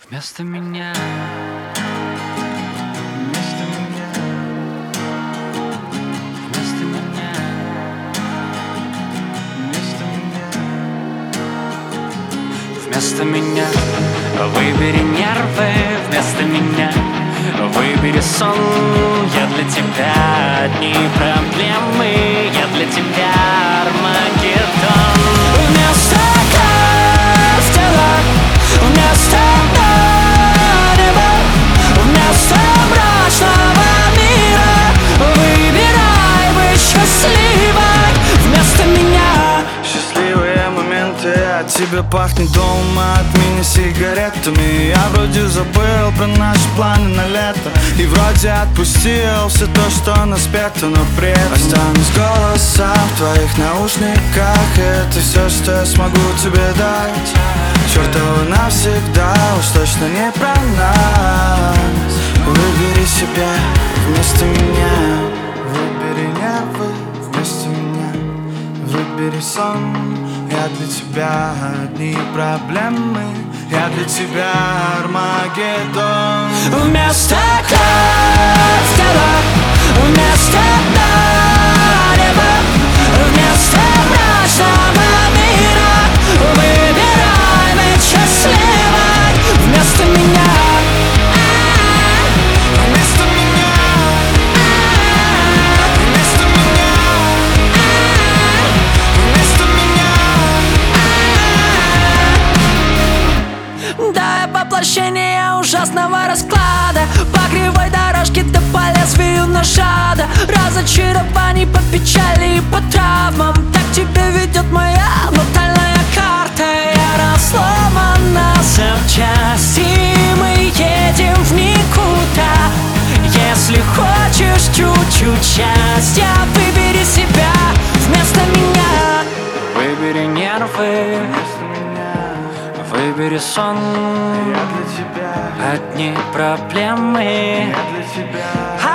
Вместо меня, вместо меня, вместо меня, вместо меня, вместо меня. Выбери нервы, вместо меня. Выбери сон, я для тебя одни проблемы, я для тебя Армагеддон. Вместо костела, вместо неба, вместо мрачного мира выбирай быть счастливой вместо меня. Счастливые моменты, от тебя пахнет дома, от меня сигаретами. Я вроде забыл про наши планы на лето, и вроде отпустил все то, что наспето, но при этом останусь голоса в твоих наушниках. И это все, что я смогу тебе дать. Чёртова навсегда, уж точно не про нас. Выбери себя вместо меня. Выбери нервы вместо меня. Выбери сон, я для тебя одни проблемы, я для тебя Армагеддон. Вместо костела, вместо неба, вместо мрачного мира выбирай быть счастливой вместо меня. Вместо меня, вместо меня, вместо меня. Да, я воплощение ужасного расклада, по кривой дорожке да по лезвию ножа, да разочарований, по печали и по травмам. Так тебя ведет моя натальная карта. Я разломана запчасти, мы едем в никуда. Если хочешь чуть-чуть счастья, выбери себя вместо меня. Выбери нервы, выбери сон, Я для тебя, одни проблемы. я для тебя.